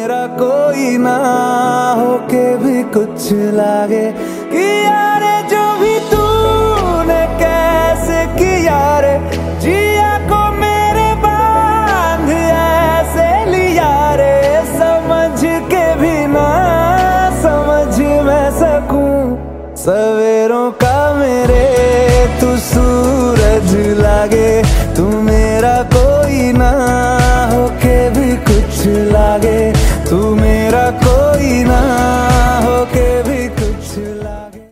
मेरा कोई ना होके भी कुछ लागे कि यार जो भी तूने कैसे किया रे, जिया को मेरे बांध ऐसे लिया रे, समझ के भी ना समझ मैं सकूं सवेरों का मेरे तू सूरज लागे, तू मेरा कोई ना